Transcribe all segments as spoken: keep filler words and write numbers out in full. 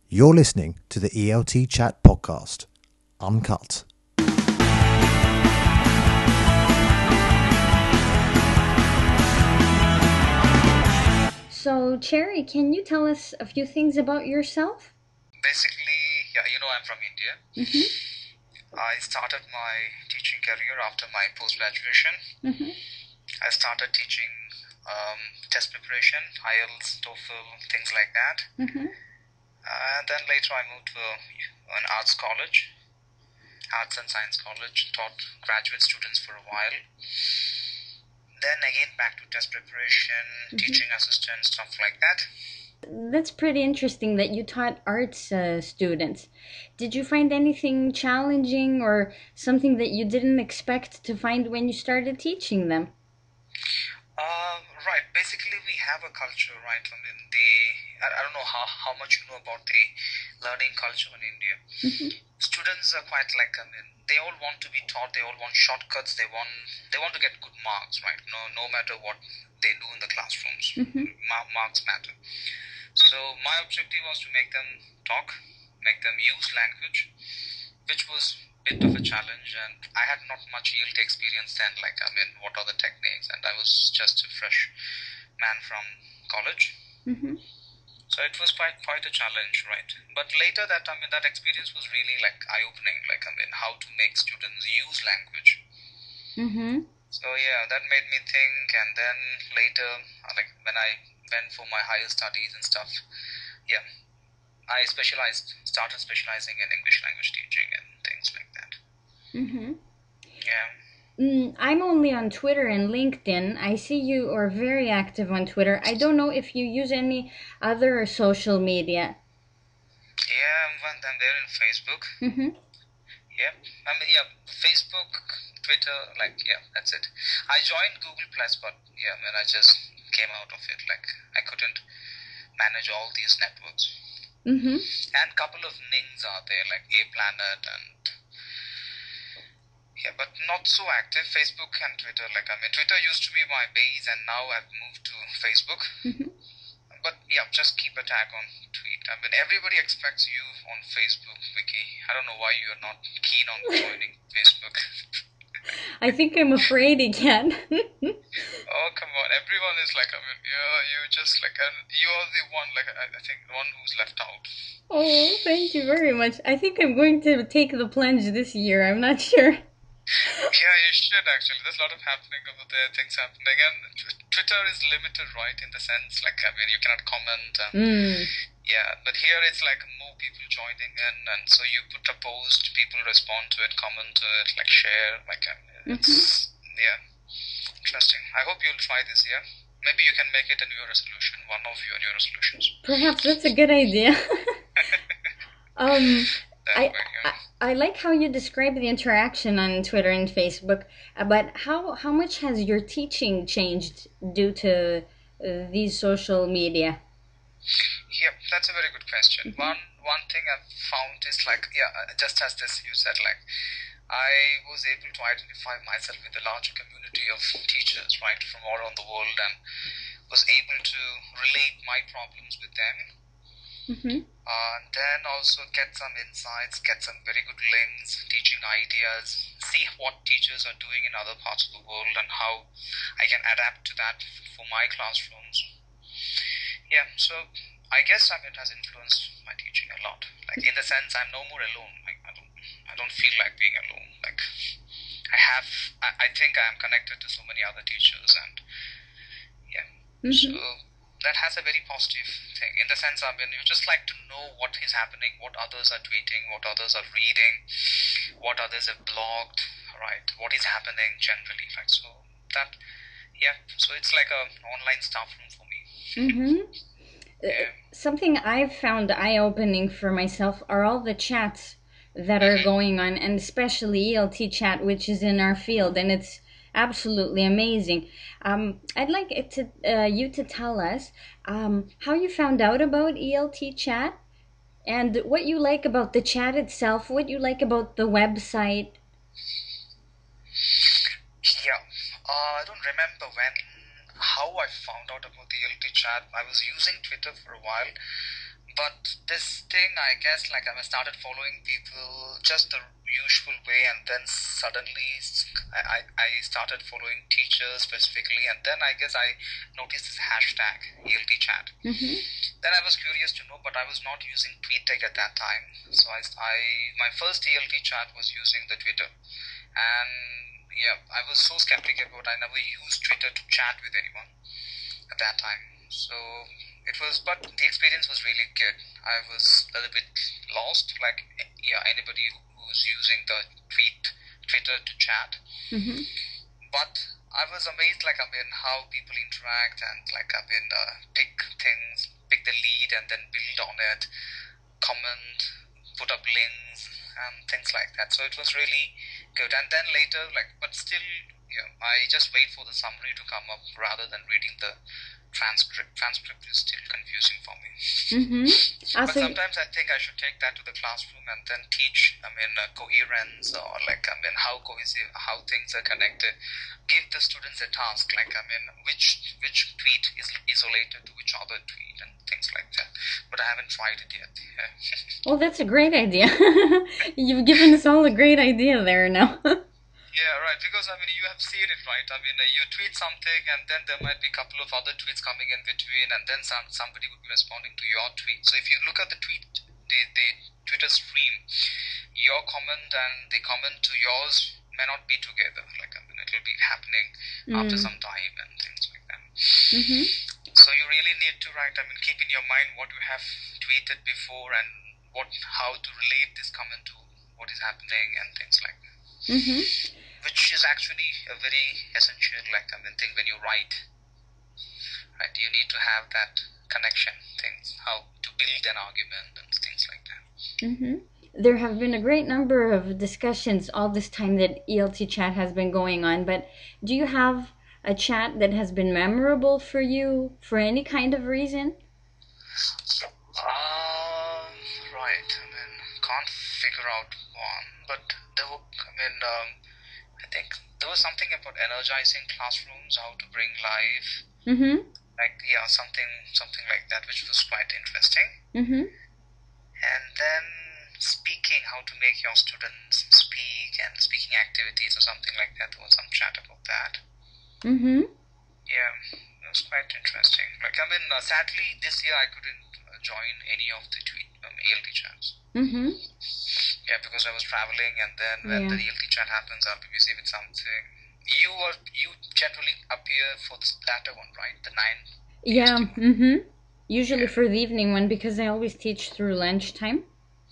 You're listening to the E L T Chat Podcast, uncut. So, Cherry, can you tell us a few things about yourself? Basically, yeah, you know, I'm from India. Mm-hmm. I started my teaching career after my post-graduation. Mm-hmm. I started teaching um, test preparation, I E L T S, TOEFL, things like that. Mm-hmm. And then later I moved to an arts college, arts and science college, taught graduate students for a while. Then again back to test preparation, mm-hmm. teaching assistant, stuff like that. That's pretty interesting that you taught arts uh, students. Did you find anything challenging or something that you didn't expect to find when you started teaching them? Um, right. Basically, we have a culture, right? I mean, the I, I don't know how, how much you know about the learning culture in India. Mm-hmm. Students are quite like, I mean, they all want to be taught. They all want shortcuts. They want they want to get good marks, right? No, no matter what they do in the classrooms, mm-hmm. ma- marks matter. So my objective was to make them talk, make them use language, which was a bit of a challenge, and I had not much E L T experience then, like, I mean, what are the techniques, and I was just a fresh man from college. Mm-hmm. So it was quite quite a challenge, right? But later that, I mean, that experience was really like eye-opening, like, I mean, how to make students use language. Mm-hmm. So yeah, that made me think, and then later, like, when I went for my higher studies and stuff, yeah, I specialized, started specializing in English language teaching and things like that. Mm-hmm. Yeah. Mm, I'm only on Twitter and LinkedIn. I see you are very active on Twitter. I don't know if you use any other social media. Yeah, I'm, I'm there in Facebook. Mm-hmm. Yeah, I mean, yeah, Facebook, Twitter, like, yeah, that's it. I joined Google Plus, but yeah, I mean, I just came out of it. Like, I couldn't manage all these networks. Mm-hmm. And a couple of Nings are there, like A Planet and yeah, but not so active. Facebook and Twitter, like, I mean, Twitter used to be my base, and now I've moved to Facebook. Mm-hmm. But yeah, just keep a tag on tweet. I mean, everybody expects you on Facebook, Vicky. I don't know why you're not keen on joining Facebook. I think I'm afraid again. Oh, come on. Everyone is like, I mean, yeah, you're just like, and you're the one, like, I, I think, the one who's left out. Oh, thank you very much. I think I'm going to take the plunge this year. I'm not sure. Yeah, you should actually. There's a lot of happening over there, things happening. And t- Twitter is limited, right, in the sense, like, I mean, you cannot comment. And, mm. Yeah, but here it's like more people joining in, and so you put a post, people respond to it, comment to it, like share, like, I mean, it's, mm-hmm. yeah, interesting. I hope you'll try this year. Maybe you can make it a new resolution, one of your new resolutions. Perhaps that's a good idea. um, I, I I like how you describe the interaction on Twitter and Facebook, but how how much has your teaching changed due to uh, these social media? Yeah, that's a very good question. Mm-hmm. One one thing I've found is like, yeah, just as this you said, like, I was able to identify myself with a larger community of teachers, right, from all around the world, and was able to relate my problems with them. Mm-hmm. Uh, and then also get some insights, get some very good links, teaching ideas, see what teachers are doing in other parts of the world and how I can adapt to that for my classrooms. Yeah, so I guess I mean, it has influenced my teaching a lot. Like, in the sense, I'm no more alone. Like, I don't, I don't feel like being alone. Like, I have, I, I think I am connected to so many other teachers, and yeah, mm-hmm. so that has a very positive thing. In the sense, I mean, you just like to know what is happening, what others are tweeting, what others are reading, what others have blogged, right? What is happening generally, right? So that, yeah, so it's like an online staff room for me. Mm-hmm. Yeah. Something I've found eye-opening for myself are all the chats that are going on, and especially E L T chat, which is in our field, and it's absolutely amazing. Um, I'd like it to uh, you to tell us um, how you found out about E L T chat, and what you like about the chat itself, what you like about the website. Yeah, uh, I don't remember when, how I found out about the E L T chat. I was using Twitter for a while, but this thing, I guess, like I started following people just the usual way, and then suddenly I, I started following teachers specifically, and then I guess I noticed this hashtag E L T chat. Mm-hmm. Then I was curious to know, but I was not using TweetDeck at that time. So I, I my first E L T chat was using the Twitter, and yeah, I was so skeptical about. I never used Twitter to chat with anyone at that time. So it was, but the experience was really good. I was a little bit lost, like yeah, anybody who's using the tweet Twitter to chat. Mm-hmm. But I was amazed, like I mean, how people interact and like I mean, uh, pick things, pick the lead, and then build on it, comment, put up links, and things like that. So it was really good. And then later, like, but still, you know, I just wait for the summary to come up rather than reading the transcript. Transcript is still confusing for me. Mm-hmm. But Also, sometimes I think I should take that to the classroom and then teach, I mean, uh, coherence or like, I mean, how cohesive, how things are connected. Give the students a task, like, I mean, which which tweet is isolated to which other tweet and things like that. But I haven't tried it yet. Yeah. well, that's a great idea. You've given us all a great idea there now. Yeah, right. Because I mean, you have seen it, right? I mean, uh, you tweet something, and then there might be a couple of other tweets coming in between, and then some somebody would be responding to your tweet. So if you look at the tweet, the the Twitter stream, your comment and the comment to yours may not be together. Like I mean, it will be happening mm. after some time and things like that. Mm-hmm. So you really need to write. I mean, keep in your mind what you have tweeted before and what how to relate this comment to what is happening and things like that. Mm-hmm. Which is actually a very essential, like I mean, thing when you write. Right, you need to have that connection, things, how to build an argument and things like that. Mm-hmm. There have been a great number of discussions all this time that E L T chat has been going on, but do you have a chat that has been memorable for you for any kind of reason? Um, right, I mean, can't figure out one, but there were, I mean, um, I think there was something about energizing classrooms, how to bring life, mm-hmm. like yeah, something something like that, which was quite interesting. Mm-hmm. And then speaking, how to make your students speak and speaking activities or something like that. There was some chat about that. Mm-hmm. Yeah, it was quite interesting. Like I mean, uh, sadly this year I couldn't uh, join any of the tweet um, E L T chats. Mm-hmm. Yeah, because I was traveling, and then when Yeah. the E L T chat happens, I'll be busy with something. You are you generally appear for the latter one, right? The nine. Yeah. Mm-hmm. Usually yeah. for the evening one, because I always teach through lunchtime.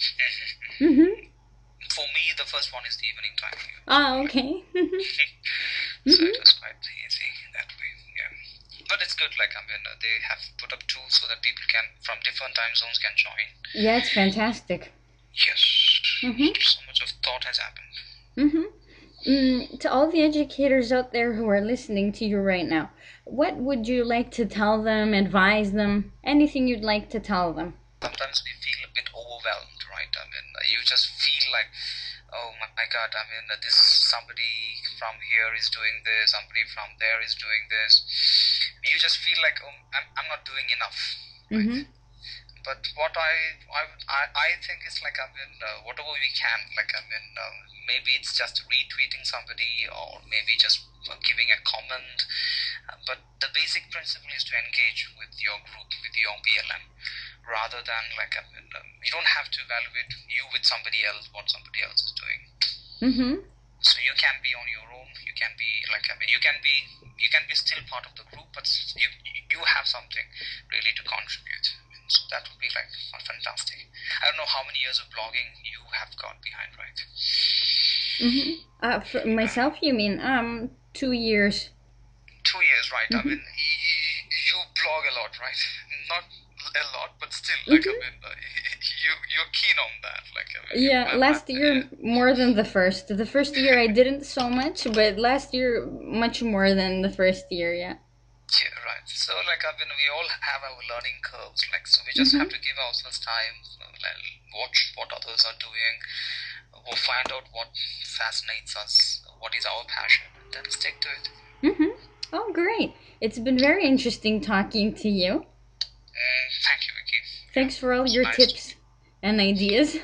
Mm-hmm. For me, the first one is the evening time. Oh, okay. So mm-hmm. it was quite easy that way. Yeah, but it's good. Like I mean, uh, they have put up tools so that people can from different time zones can join. Yeah, it's fantastic. Yes. Mm-hmm. So much of thought has happened. Mm-hmm. Mm, to all the educators out there who are listening to you right now, what would you like to tell them, advise them, anything you'd like to tell them? Sometimes we feel a bit overwhelmed, right? I mean, you just feel like, oh my God, I mean, this somebody from here is doing this, somebody from there is doing this. You just feel like, oh, I'm, I'm not doing enough, right? Mm-hmm. But what I, I, I think is like, I mean, uh, whatever we can, like, I mean, um, maybe it's just retweeting somebody or maybe just uh, giving a comment. Uh, but the basic principle is to engage with your group, with your B L M, rather than like, I mean, um, you don't have to evaluate you with somebody else, what somebody else is doing. Mm-hmm. So you can be on your own. You can be like, I mean, you can be, you can be still part of the group, but you, you have something really to contribute. So that would be like fantastic. I don't know how many years of blogging you have got behind, right? Mm-hmm. Uh, for myself, you mean? Um, two years. Two years, right? Mm-hmm. I mean, you blog a lot, right? Not a lot, but still, like, mm-hmm. I mean, uh, you you're keen on that, like. I mean, yeah, last that, year yeah. more than the first. The first year I didn't so much, but last year much more than the first year. Yeah. Yeah, right. So, like, I mean, we all have our learning curves, like, so we just mm-hmm. have to give ourselves time, like, watch what others are doing, or find out what fascinates us, what is our passion, and then stick to it. Mm-hmm. Oh, great. It's been very interesting talking to you. Mm, thank you, Vicky. Thanks for all your Nice. tips and ideas.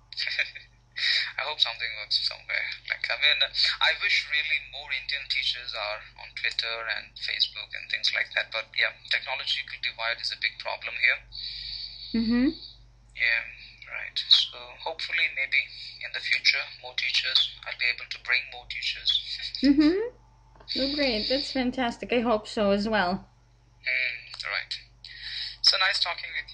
I hope something works somewhere. Like, I mean, I wish really more Indian teachers are on Twitter and Facebook and things like that. But yeah, technological divide is a big problem here. Mm-hmm. Yeah, right. So hopefully, maybe in the future, more teachers. I'll be able to bring more teachers. Mm-hmm. Oh, great. That's fantastic. I hope so as well. Mm, right. So nice talking with